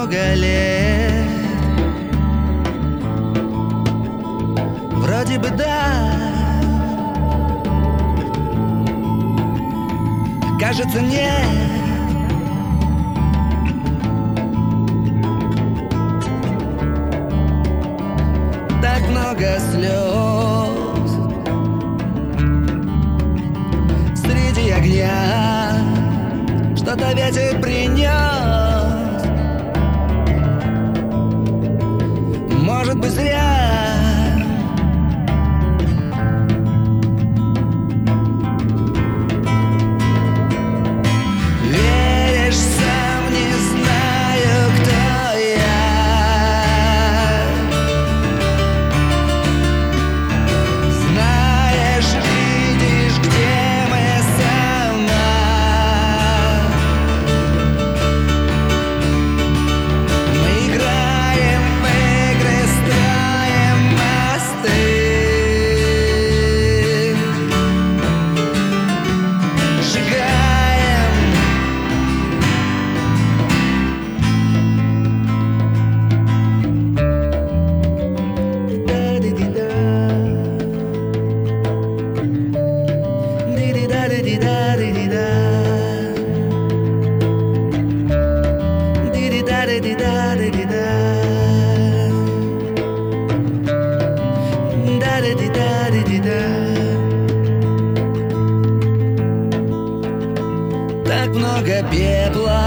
много лет. Вроде бы да, кажется нет. Так много слез среди огня, что-то ветер принес. Может быть, зря. Веришь, сам не знаю, кто я. Знаешь, видишь, где мы сама. Мы играем в игры, строим мосты. Сжигаем. Да-ди-ди-да. Ди-ди-да-ди-ди-да-ди-ди-да. Ди-ди-да-ди-ди-да-ди-ди-да. Да-ди-ди-да-ди-ди-да. Так много пепла,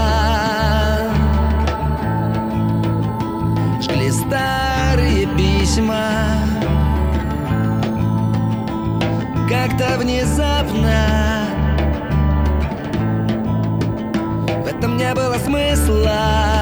жгли старые письма. Как-то внезапно в этом не было смысла.